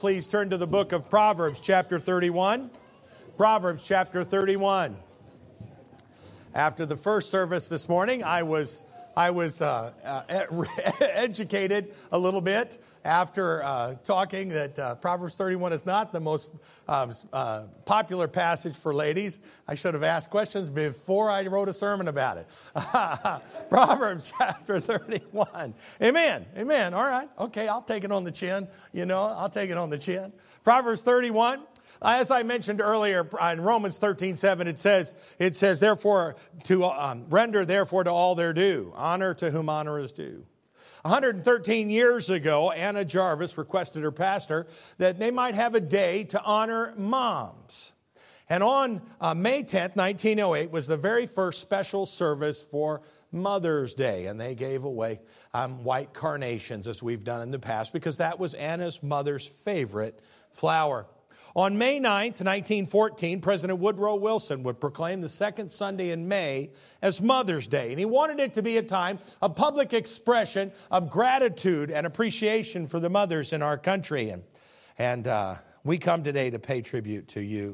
Please turn to the book of Proverbs, chapter 31. Proverbs, chapter 31. After the first service this morning, I was educated a little bit after talking that Proverbs 31 is not the most popular passage for ladies. I should have asked questions before I wrote a sermon about it. Proverbs chapter 31. Amen. Amen. All right. Okay, I'll take it on the chin. I'll take it on the chin. Proverbs 31. As I mentioned earlier, in Romans 13:7, it says, therefore, to render therefore to all their due, honor to whom honor is due. 113 years ago, Anna Jarvis requested her pastor that they might have a day to honor moms. And on May 10th, 1908, was the very first special service for Mother's Day. And they gave away white carnations, as we've done in the past, because that was Anna's mother's favorite flower. On May 9th, 1914, President Woodrow Wilson would proclaim the second Sunday in May as Mother's Day. And he wanted it to be a time of public expression of gratitude and appreciation for the mothers in our country. And we come today to pay tribute to you.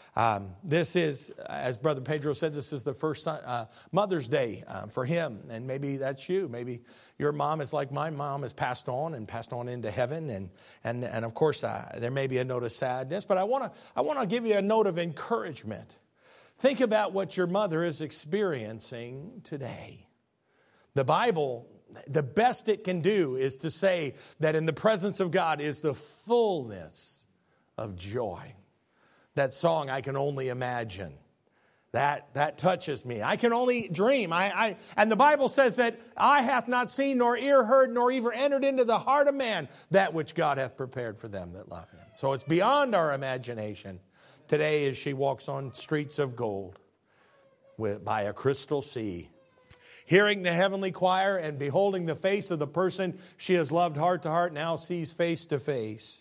This is, as Brother Pedro said, this is the first Mother's Day for him. And maybe that's you. Maybe your mom is like my mom, has passed on into heaven. And of course, there may be a note of sadness. But I want to give you a note of encouragement. Think about what your mother is experiencing today. The Bible, the best it can do is to say that in the presence of God is the fullness of joy. That song, I Can Only Imagine, that touches me. I can only dream. And the Bible says that eye hath not seen, nor ear heard, nor even entered into the heart of man that which God hath prepared for them that love him. So it's beyond our imagination today as she walks on streets of gold by a crystal sea, hearing the heavenly choir and beholding the face of the person she has loved heart to heart, now sees face to face.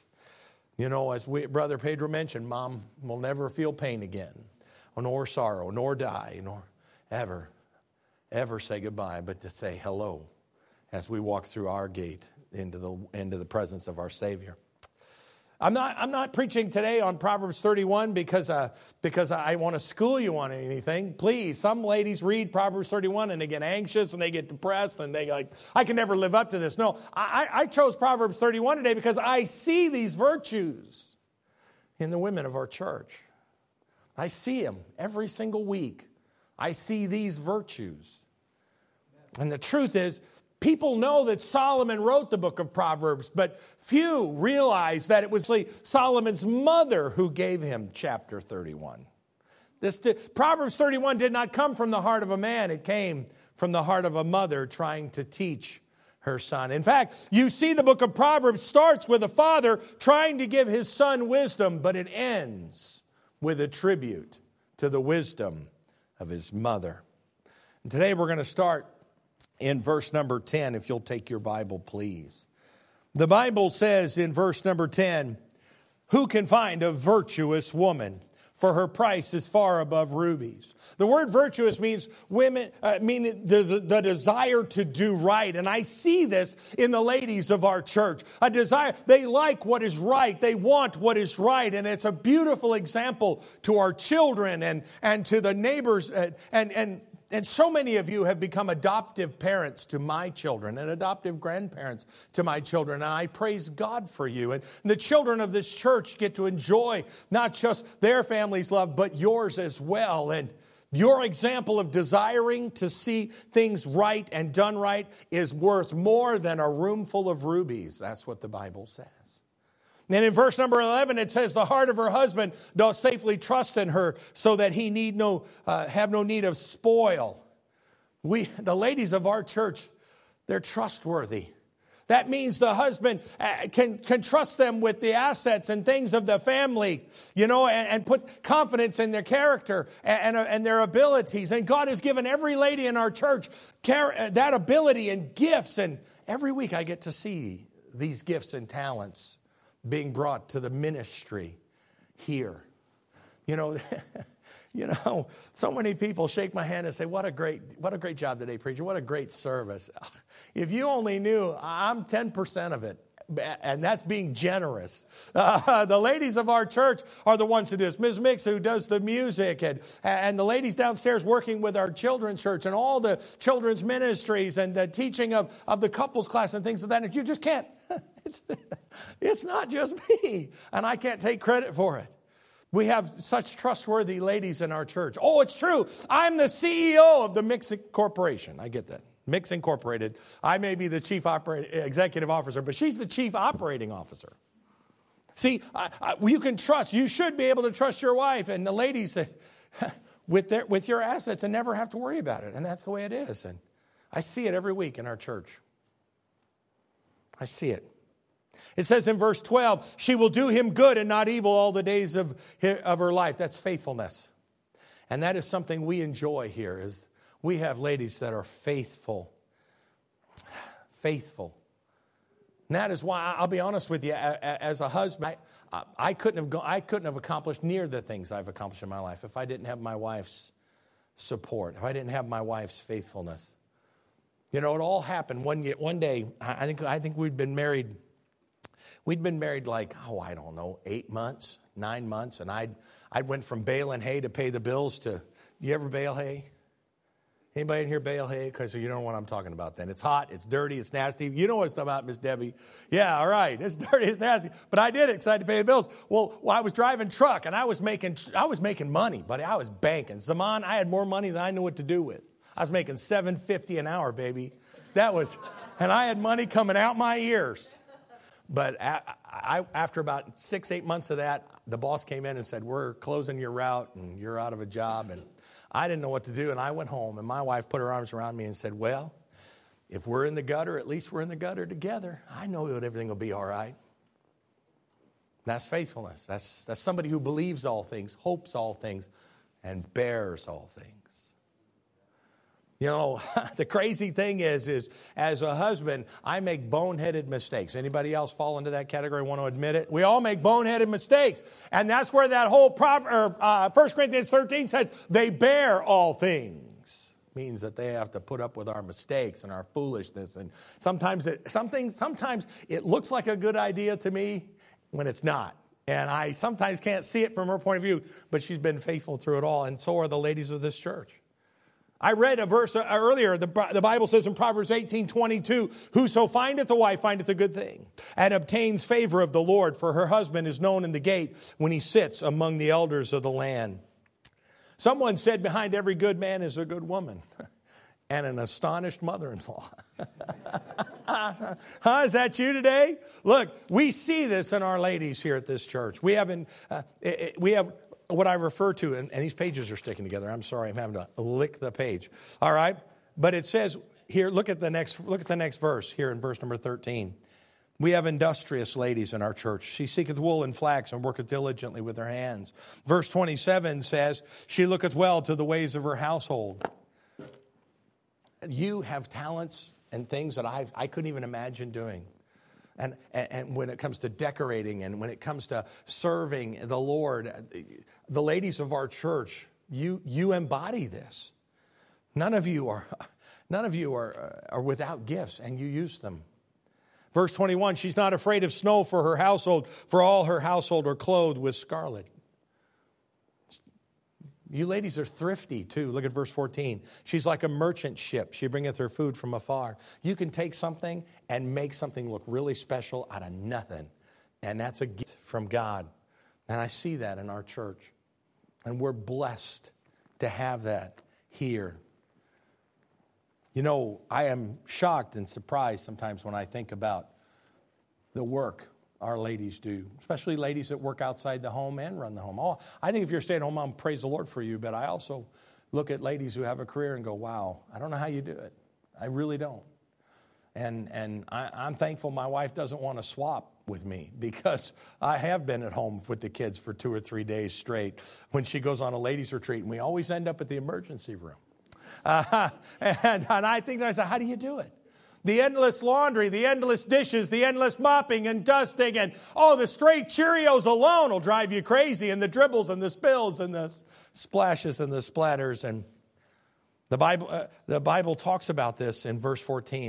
As Brother Pedro mentioned, Mom will never feel pain again, nor sorrow, nor die, nor ever say goodbye, but to say hello as we walk through our gate into the presence of our Savior. I'm not preaching today on Proverbs 31 because I want to school you on anything. Please, some ladies read Proverbs 31 and they get anxious and they get depressed and they like, I can never live up to this. No, I chose Proverbs 31 today because I see these virtues in the women of our church. I see them every single week. I see these virtues. And the truth is, people know that Solomon wrote the book of Proverbs, but few realize that it was Solomon's mother who gave him chapter 31. Proverbs 31 did not come from the heart of a man. It came from the heart of a mother trying to teach her son. In fact, you see the book of Proverbs starts with a father trying to give his son wisdom, but it ends with a tribute to the wisdom of his mother. And today we're going to start in verse number 10, if you'll take your Bible, please. The Bible says in verse number 10, who can find a virtuous woman? For her price is far above rubies. The word virtuous means the desire to do right. And I see this in the ladies of our church. A desire, they like what is right. They want what is right. And it's a beautiful example to our children and to the neighbors and so many of you have become adoptive parents to my children and adoptive grandparents to my children. And I praise God for you. And the children of this church get to enjoy not just their family's love, but yours as well. And your example of desiring to see things right and done right is worth more than a room full of rubies. That's what the Bible says. And in verse number 11, it says, the heart of her husband doth safely trust in her, so that he need have no need of spoil. The ladies of our church, they're trustworthy. That means the husband can trust them with the assets and things of the family, and put confidence in their character and their abilities. And God has given every lady in our church that ability and gifts. And every week I get to see these gifts and talents being brought to the ministry here. So many people shake my hand and say, what a great job today, preacher. What a great service. If you only knew, I'm 10% of it. And that's being generous. The ladies of our church are the ones who do this. Ms. Mix, who does the music, and the ladies downstairs working with our children's church and all the children's ministries and the teaching of the couples class and things of that. And you just can't. It's not just me. And I can't take credit for it. We have such trustworthy ladies in our church. Oh, it's true. I'm the CEO of the Mix Corporation. I get that. Mix Incorporated. I may be the chief executive officer, but she's the chief operating officer. See, you can trust. You should be able to trust your wife and the ladies with your assets and never have to worry about it. And that's the way it is. And I see it every week in our church. I see it. It says in verse 12, she will do him good and not evil all the days of her life. That's faithfulness. And that is something we enjoy here is we have ladies that are faithful. Faithful. And that is why, I'll be honest with you, as a husband, I couldn't have accomplished near the things I've accomplished in my life if I didn't have my wife's support, if I didn't have my wife's faithfulness. You know, it all happened one day. I think we'd been married. We'd been married like, I don't know, 8 months, 9 months. And I went from baling hay to pay the bills to, you ever bale hay? Anybody in here bale hay? Because you know what I'm talking about then. It's hot, it's dirty, it's nasty. You know what it's about, Miss Debbie. Yeah, all right. It's dirty, it's nasty. But I did it because I had to pay the bills. Well, I was driving truck and I was making money, buddy. I was banking. Zaman, I had more money than I knew what to do with. I was making $7.50 an hour, baby. And I had money coming out my ears. But after about 6-8 months of that, the boss came in and said, we're closing your route and you're out of a job. And I didn't know what to do. And I went home and my wife put her arms around me and said, well, if we're in the gutter, at least we're in the gutter together. I know that everything will be all right. That's faithfulness. That's somebody who believes all things, hopes all things, and bears all things. You know, the crazy thing is as a husband, I make boneheaded mistakes. Anybody else fall into that category, want to admit it? We all make boneheaded mistakes. And that's where that whole 1 Corinthians 13 says, they bear all things. Means that they have to put up with our mistakes and our foolishness. And sometimes it looks like a good idea to me when it's not. And I sometimes can't see it from her point of view, but she's been faithful through it all. And so are the ladies of this church. I read a verse earlier. The Bible says in Proverbs 18:22, whoso findeth a wife findeth a good thing and obtains favor of the Lord, for her husband is known in the gate when he sits among the elders of the land. Someone said behind every good man is a good woman and an astonished mother-in-law. Is that you today? Look, we see this in our ladies here at this church. We have what I refer to, and these pages are sticking together. I'm sorry, I'm having to lick the page. All right, but it says here. Look at the next verse here in verse number 13. We have industrious ladies in our church. She seeketh wool and flax and worketh diligently with her hands. Verse 27 says, she looketh well to the ways of her household. You have talents and things that I couldn't even imagine doing. And when it comes to decorating and when it comes to serving the Lord, the ladies of our church, you embody this. None of you are without gifts, and you use them. Verse 21, she's not afraid of snow for her household, for all her household are clothed with scarlet. You ladies are thrifty too. Look at verse 14. She's like a merchant ship. She bringeth her food from afar. You can take something and make something look really special out of nothing. And that's a gift from God. And I see that in our church. And we're blessed to have that here. You know, I am shocked and surprised sometimes when I think about the work our ladies do, especially ladies that work outside the home and run the home. I think if you're a stay-at-home mom, praise the Lord for you, but I also look at ladies who have a career and go, wow, I don't know how you do it. I really don't. And I'm thankful my wife doesn't want to swap with me, because I have been at home with the kids for 2 or 3 days straight when she goes on a ladies' retreat, and we always end up at the emergency room. And I think to myself, how do you do it? The endless laundry, the endless dishes, the endless mopping and dusting, and the straight Cheerios alone will drive you crazy, and the dribbles and the spills and the splashes and the splatters. And the Bible talks about this in verse 14.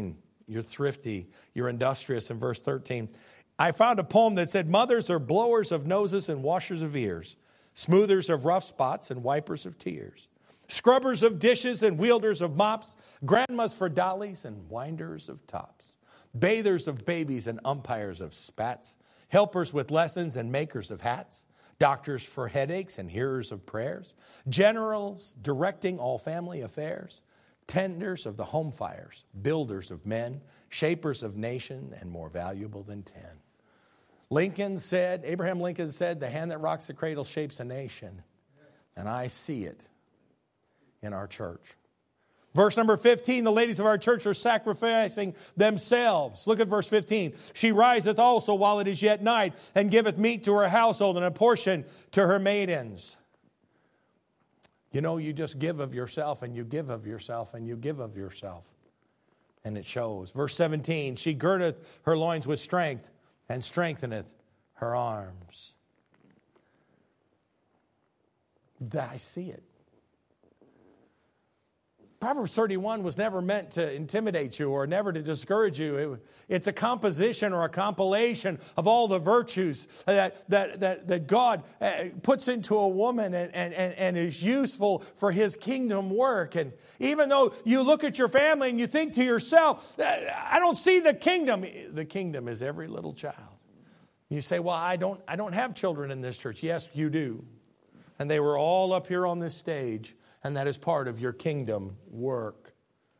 You're thrifty. You're industrious in verse 13. I found a poem that said, mothers are blowers of noses and washers of ears, smoothers of rough spots and wipers of tears, scrubbers of dishes and wielders of mops, grandmas for dollies and winders of tops, bathers of babies and umpires of spats, helpers with lessons and makers of hats, doctors for headaches and hearers of prayers, generals directing all family affairs, tenders of the home fires, builders of men, shapers of nation, and more valuable than 10. Abraham Lincoln said, the hand that rocks the cradle shapes a nation. And I see it in our church. Verse number 15, the ladies of our church are sacrificing themselves. Look at verse 15. She riseth also while it is yet night, and giveth meat to her household, and a portion to her maidens. You know, you just give of yourself, and you give of yourself, and you give of yourself. And it shows. Verse 17, she girdeth her loins with strength, and strengtheneth her arms. I see it. Proverbs 31 was never meant to intimidate you or never to discourage you. It's a composition or a compilation of all the virtues that God puts into a woman and is useful for His kingdom work. And even though you look at your family and you think to yourself, I don't see the kingdom. The kingdom is every little child. You say, well, I don't have children in this church. Yes, you do. And they were all up here on this stage. And that is part of your kingdom work.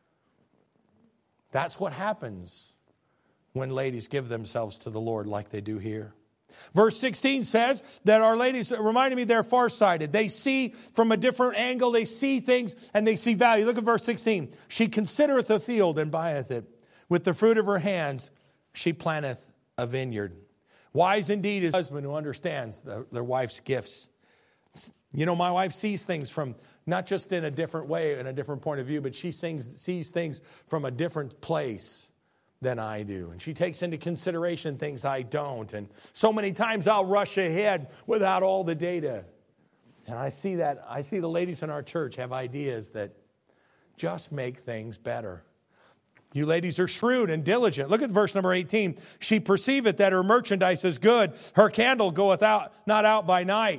That's what happens when ladies give themselves to the Lord like they do here. Verse 16 says that our ladies, reminded me, they're farsighted. They see from a different angle. They see things and they see value. Look at verse 16. She considereth a field and buyeth it. With the fruit of her hands she planteth a vineyard. Wise indeed is a husband who understands their wife's gifts. You know, my wife sees things from not just in a different way, in a different point of view, but she sees things from a different place than I do. And she takes into consideration things I don't. And so many times I'll rush ahead without all the data. And I see the ladies in our church have ideas that just make things better. You ladies are shrewd and diligent. Look at verse number 18. She perceiveth that her merchandise is good. Her candle goeth out, not out by night.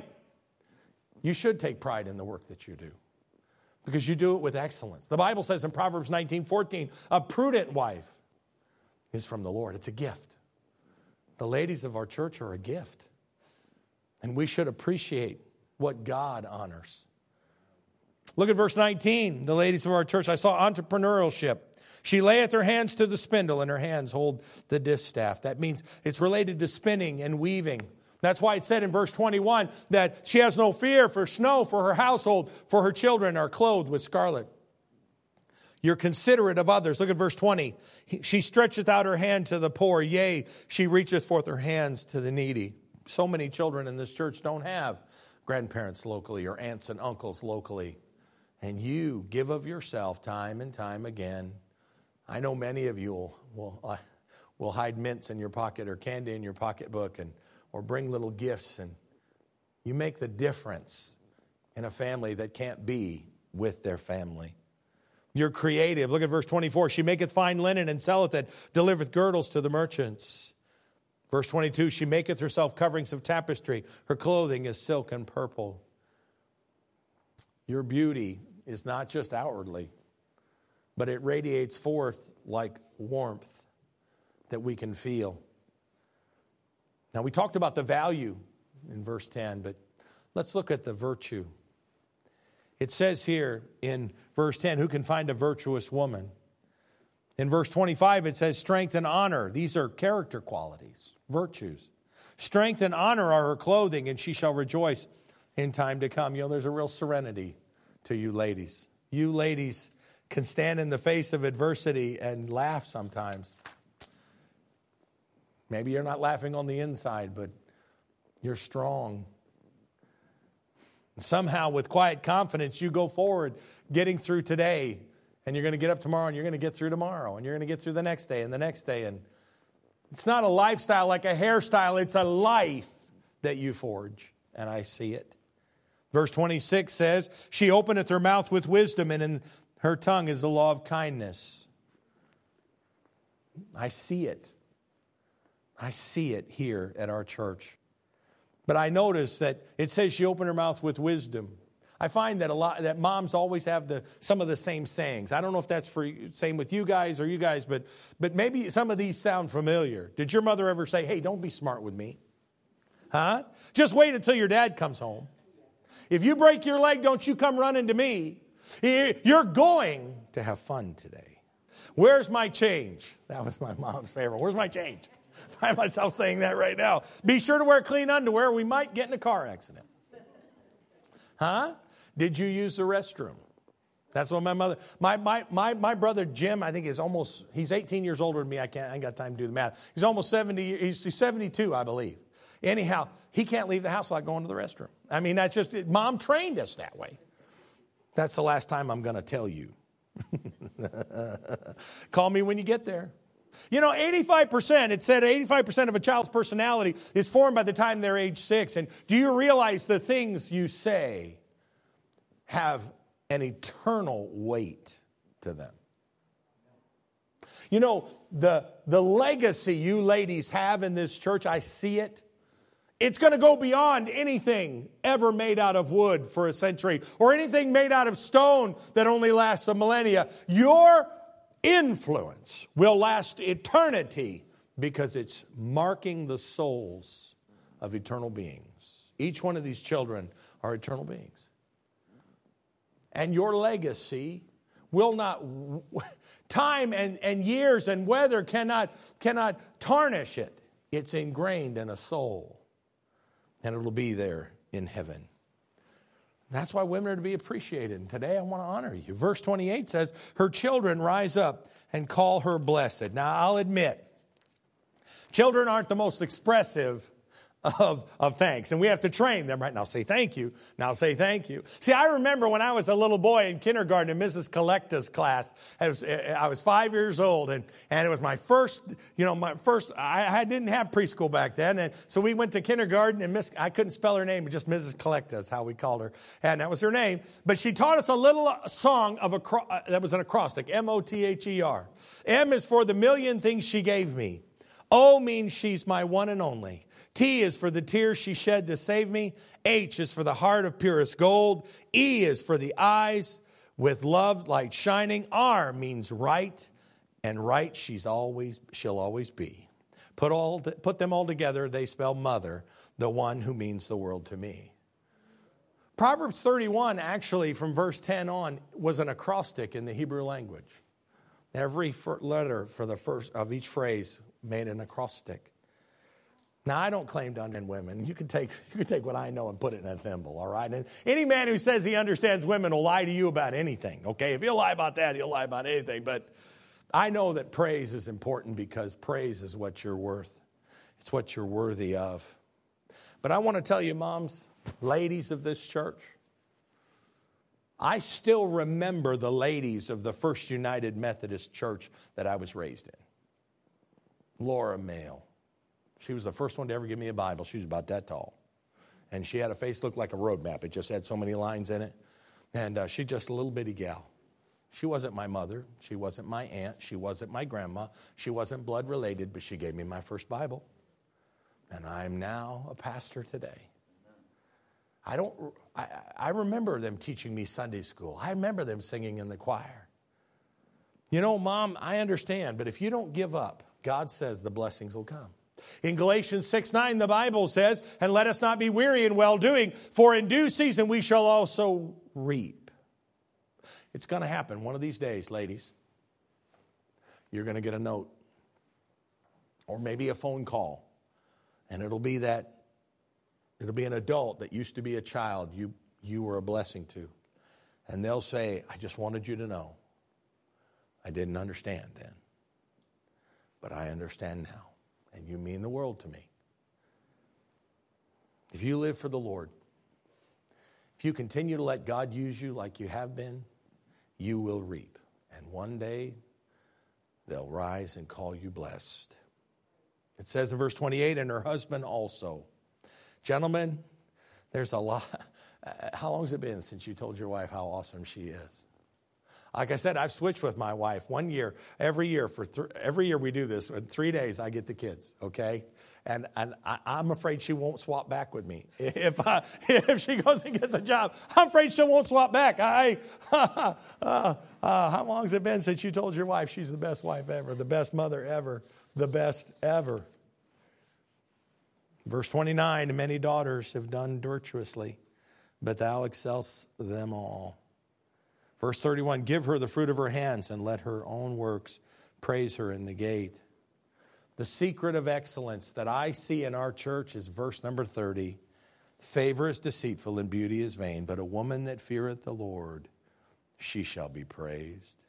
You should take pride in the work that you do because you do it with excellence. The Bible says in Proverbs 19:14, a prudent wife is from the Lord. It's a gift. The ladies of our church are a gift. And we should appreciate what God honors. Look at verse 19. The ladies of our church, I saw entrepreneurship. She layeth her hands to the spindle and her hands hold the distaff. That means it's related to spinning and weaving. That's why it said in verse 21 that she has no fear for snow for her household, for her children are clothed with scarlet. You're considerate of others. Look at verse 20. She stretcheth out her hand to the poor. Yea, she reacheth forth her hands to the needy. So many children in this church don't have grandparents locally or aunts and uncles locally. And you give of yourself time and time again. I know many of you will hide mints in your pocket or candy in your pocketbook or bring little gifts, and you make the difference in a family that can't be with their family. You're creative. Look at verse 24. She maketh fine linen and selleth it, delivereth girdles to the merchants. Verse 22, she maketh herself coverings of tapestry. Her clothing is silk and purple. Your beauty is not just outwardly, but it radiates forth like warmth that we can feel. Now, we talked about the value in verse 10, but let's look at the virtue. It says here in verse 10, who can find a virtuous woman? In verse 25, it says strength and honor. These are character qualities, virtues. Strength and honor are her clothing, and she shall rejoice in time to come. You know, there's a real serenity to you ladies. You ladies can stand in the face of adversity and laugh sometimes. Maybe you're not laughing on the inside, but you're strong. And somehow, with quiet confidence, you go forward, getting through today, and you're going to get up tomorrow, and you're going to get through tomorrow, and you're going to get through the next day and the next day. And it's not a lifestyle like a hairstyle. It's a life that you forge, and I see it. Verse 26 says, she openeth her mouth with wisdom, and in her tongue is the law of kindness. I see it. I see it here at our church. But I notice that it says she opened her mouth with wisdom. I find that moms always have some of the same sayings. I don't know if that's same with you guys, but maybe some of these sound familiar. Did your mother ever say, "Hey, don't be smart with me"? Huh? Just wait until your dad comes home. If you break your leg, don't you come running to me. You're going to have fun today. Where's my change? That was my mom's favorite. Where's my change? I find myself saying that right now. Be sure to wear clean underwear. We might get in a car accident. Huh? Did you use the restroom? That's what my mother, my brother Jim, I think he's 18 years older than me. I ain't got time to do the math. He's almost 70, he's 72, I believe. Anyhow, he can't leave the house without going to the restroom. I mean, that's just, Mom trained us that way. That's the last time I'm going to tell you. Call me when you get there. 85%, it said 85% of a child's personality is formed by the time they're age 6. And do you realize the things you say have an eternal weight to them? The legacy you ladies have in this church, I see it. It's going to go beyond anything ever made out of wood for a century or anything made out of stone that only lasts a millennia. Your influence will last eternity because it's marking the souls of eternal beings. Each one of these children are eternal beings. And your legacy will not, time and years and weather cannot tarnish it. It's ingrained in a soul. And it'll be there in heaven. That's why women are to be appreciated. And today I want to honor you. Verse 28 says, her children rise up and call her blessed. Now I'll admit, children aren't the most expressive of thanks. And we have to train them, right? Now say thank you. Now say thank you. See, I remember when I was a little boy in kindergarten in Mrs. Collecta's class. I was 5 years old, and it was my first, I didn't have preschool back then. And so we went to kindergarten, and I couldn't spell her name, but just Mrs. Collecta is how we called her. And that was her name. But she taught us a little song that was an acrostic, M-O-T-H-E-R. M is for the million things she gave me. O means she's my one and only. T is for the tears she shed to save me. H is for the heart of purest gold. E is for the eyes with love light shining. R means right, and right she'll always be. Put them all together, they spell mother, the one who means the world to me. Proverbs 31, actually, from verse 10 on, was an acrostic in the Hebrew language. Every letter for the first of each phrase made an acrostic. Now, I don't claim to understand women. You can take what I know and put it in a thimble, all right? And any man who says he understands women will lie to you about anything, okay? If he'll lie about that, he'll lie about anything. But I know that praise is important because praise is what you're worth. It's what you're worthy of. But I want to tell you, moms, ladies of this church, I still remember the ladies of the First United Methodist Church that I was raised in. Laura Mail. She was the first one to ever give me a Bible. She was about that tall. And she had a face that looked like a road map. It just had so many lines in it. And she's just a little bitty gal. She wasn't my mother. She wasn't my aunt. She wasn't my grandma. She wasn't blood related, but she gave me my first Bible. And I'm now a pastor today. I remember them teaching me Sunday school. I remember them singing in the choir. Mom, I understand, but if you don't give up, God says the blessings will come. In Galatians 6:9, the Bible says, and let us not be weary in well-doing, for in due season we shall also reap. It's going to happen one of these days, ladies. You're going to get a note or maybe a phone call, and it'll be an adult that used to be a child you were a blessing to. And they'll say, I just wanted you to know. I didn't understand then, but I understand now. And you mean the world to me. If you live for the Lord, if you continue to let God use you like you have been, you will reap. And one day, they'll rise and call you blessed. It says in verse 28, and her husband also. Gentlemen, there's a lot. How long has it been since you told your wife how awesome she is? Like I said, I've switched with my wife. Every year we do this. In 3 days, I get the kids, okay? And I'm afraid she won't swap back with me. If she goes and gets a job, I'm afraid she won't swap back. How long has it been since you told your wife she's the best wife ever, the best mother ever, the best ever? Verse 29, many daughters have done virtuously, but thou excellest them all. Verse 31, give her the fruit of her hands and let her own works praise her in the gate. The secret of excellence that I see in our church is verse number 30. Favor is deceitful and beauty is vain, but a woman that feareth the Lord, she shall be praised.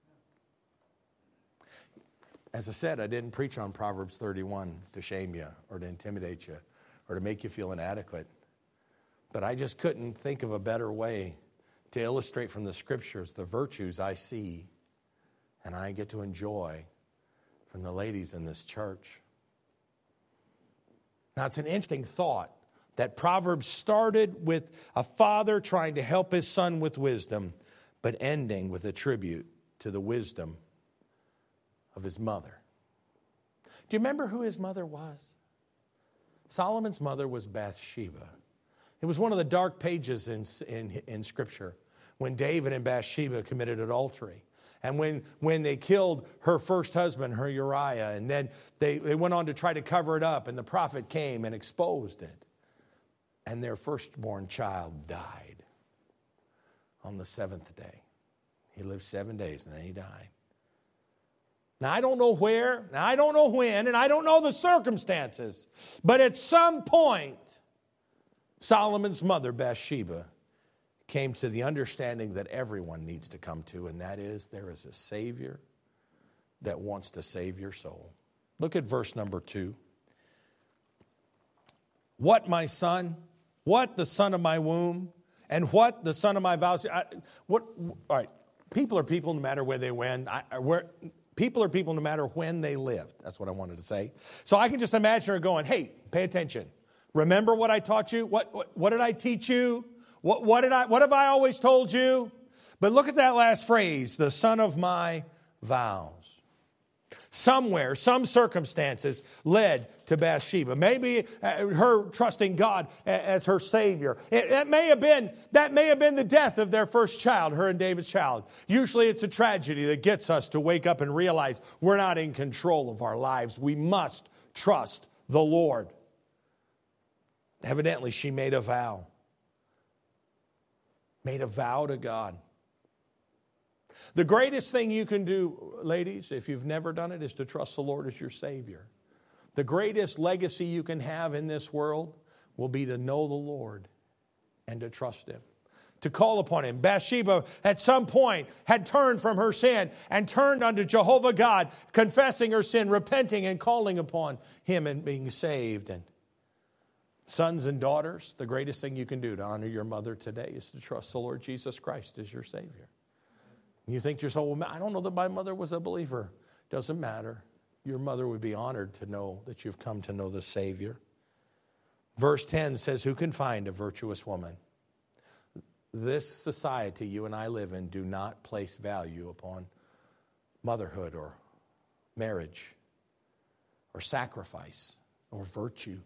As I said, I didn't preach on Proverbs 31 to shame you or to intimidate you or to make you feel inadequate. But I just couldn't think of a better way to illustrate from the Scriptures the virtues I see and I get to enjoy from the ladies in this church. Now, it's an interesting thought that Proverbs started with a father trying to help his son with wisdom, but ending with a tribute to the wisdom of his mother. Do you remember who his mother was? Solomon's mother was Bathsheba. It was one of the dark pages in Scripture when David and Bathsheba committed adultery. And when they killed her first husband, her Uriah, and then they went on to try to cover it up, and the prophet came and exposed it. And their firstborn child died on the seventh day. He lived 7 days, and then he died. Now, I don't know where, and I don't know when, and I don't know the circumstances, but at some point, Solomon's mother, Bathsheba, came to the understanding that everyone needs to come to, and that is there is a Savior that wants to save your soul. Look at verse number 2. What, my son? What, the son of my womb? And what, the son of my vows? All right, people are people no matter where they went. People are people no matter when they lived. That's what I wanted to say. So I can just imagine her going, hey, pay attention. Remember what I taught you? What did I teach you? What have I always told you? But look at that last phrase, the son of my vows. Somewhere, some circumstances led to Bathsheba. Maybe her trusting God as her Savior. That may have been the death of their first child, her and David's child. Usually it's a tragedy that gets us to wake up and realize we're not in control of our lives. We must trust the Lord. Evidently, she made a vow. Made a vow to God. The greatest thing you can do, ladies, if you've never done it, is to trust the Lord as your Savior. The greatest legacy you can have in this world will be to know the Lord and to trust Him, to call upon Him. Bathsheba, at some point, had turned from her sin and turned unto Jehovah God, confessing her sin, repenting and calling upon Him and being saved. And sons and daughters, the greatest thing you can do to honor your mother today is to trust the Lord Jesus Christ as your Savior. You think to yourself, well, I don't know that my mother was a believer. Doesn't matter. Your mother would be honored to know that you've come to know the Savior. Verse 10 says, who can find a virtuous woman? This society you and I live in do not place value upon motherhood or marriage or sacrifice or virtue.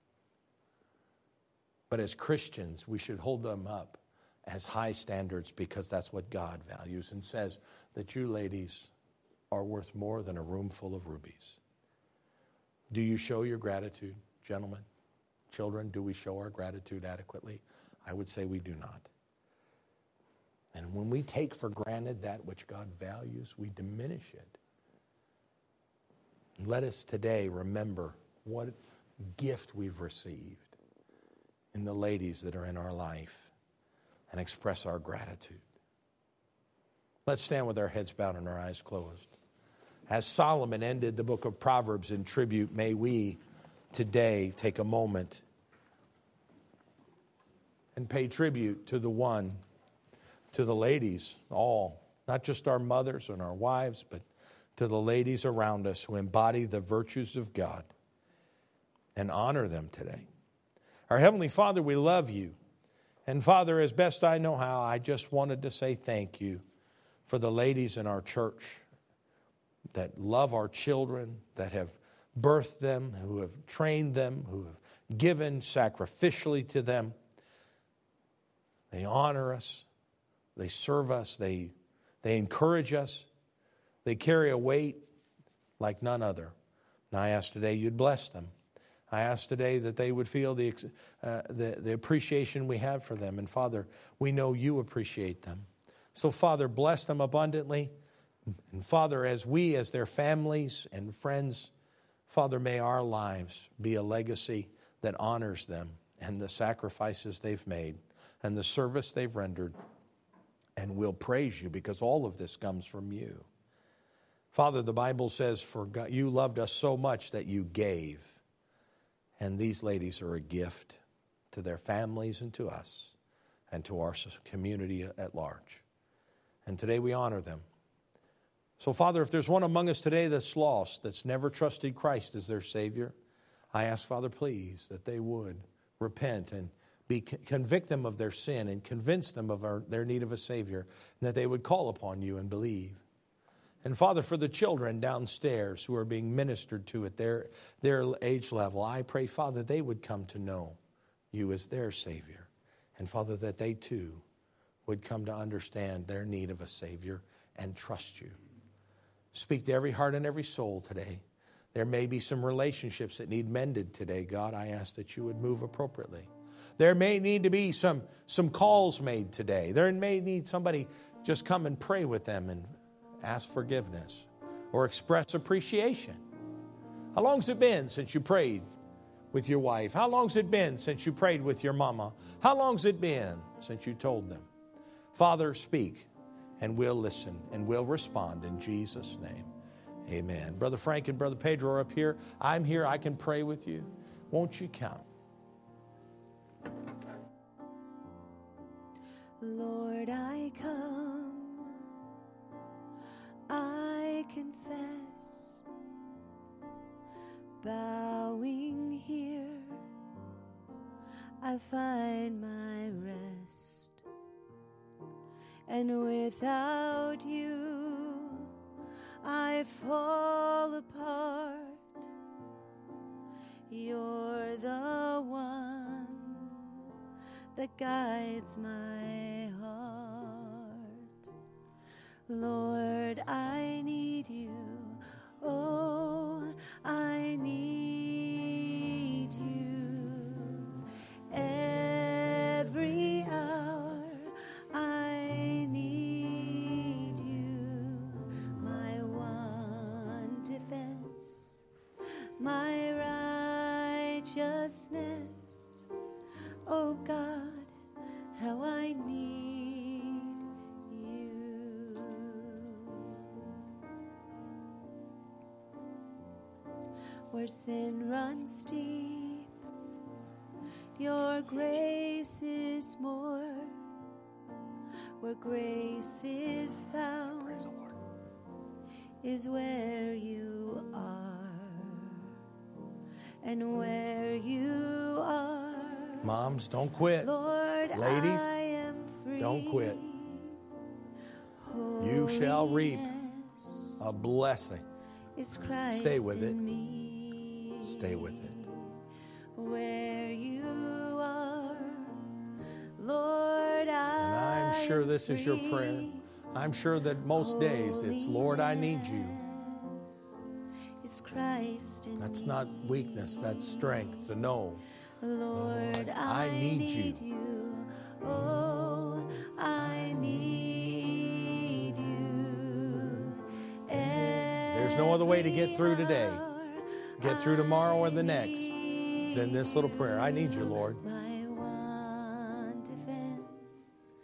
But as Christians, we should hold them up as high standards because that's what God values and says that you ladies are worth more than a room full of rubies. Do you show your gratitude, gentlemen? Children, do we show our gratitude adequately? I would say we do not. And when we take for granted that which God values, we diminish it. Let us today remember what gift we've received in the ladies that are in our life and express our gratitude. Let's stand with our heads bowed and our eyes closed. As Solomon ended the book of Proverbs in tribute, may we today take a moment and pay tribute to the ladies, all, not just our mothers and our wives, but to the ladies around us who embody the virtues of God, and honor them today. Our Heavenly Father, we love you. And Father, as best I know how, I just wanted to say thank you for the ladies in our church that love our children, that have birthed them, who have trained them, who have given sacrificially to them. They honor us. They serve us. They encourage us. They carry a weight like none other. And I ask today you'd bless them. I ask today that they would feel the appreciation we have for them. And Father, we know you appreciate them. So Father, bless them abundantly. And Father, as their families and friends, Father, may our lives be a legacy that honors them and the sacrifices they've made and the service they've rendered. And we'll praise you because all of this comes from you. Father, the Bible says, "For God, you loved us so much that you gave." And these ladies are a gift to their families and to us and to our community at large. And today we honor them. So, Father, if there's one among us today that's lost, that's never trusted Christ as their Savior, I ask, Father, please, that they would repent and convict them of their sin and convince them of their need of a Savior, and that they would call upon you and believe. And Father, for the children downstairs who are being ministered to at their age level, I pray, Father, they would come to know you as their Savior. And Father, that they too would come to understand their need of a Savior and trust you. Speak to every heart and every soul today. There may be some relationships that need mended today. God, I ask that you would move appropriately. There may need to be some calls made today. There may need somebody just come and pray with them and ask forgiveness or express appreciation. How long's it been since you prayed with your wife? How long's it been since you prayed with your mama? How long's it been since you told them? Father, speak, and we'll listen, and we'll respond in Jesus' name. Amen. Brother Frank and Brother Pedro are up here. I'm here. I can pray with you. Won't you come? Lord, I come. I confess, bowing here, I find my rest, and without you, I fall apart. You're the one that guides my heart. Lord, I need you. Oh, I need you. Every hour I need you. My one defense, my righteousness. Oh God, how I need you. Where sin runs deep, your grace is more. Where grace is found, praise the Lord, is where you are. And where you are, moms, don't quit. Lord, ladies, I am free. Don't quit. You shall reap a blessing. Stay with it. Stay with it. Where you are, Lord, and I'm sure this is your prayer. I'm sure that most days it's, Lord, I need you. That's not weakness, that's strength to know, Lord, I need you. Oh, I need you. There's no other way to get through today, get through tomorrow or the next, than this little prayer. I need you, Lord. My one defense,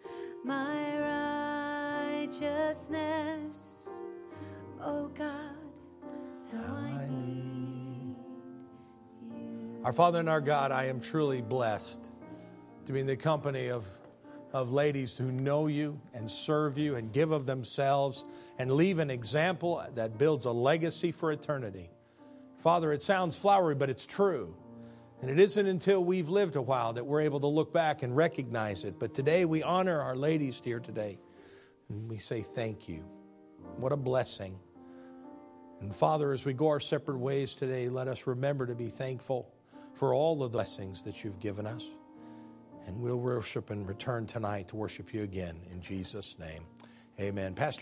my righteousness. Oh God, how I need you. Our Father and our God, I am truly blessed to be in the company of ladies who know you and serve you and give of themselves and leave an example that builds a legacy for eternity. Father, it sounds flowery, but it's true. And it isn't until we've lived a while that we're able to look back and recognize it. But today we honor our ladies here today. And we say thank you. What a blessing. And Father, as we go our separate ways today, let us remember to be thankful for all of the blessings that you've given us. And we'll worship and return tonight to worship you again in Jesus' name. Amen. Pastor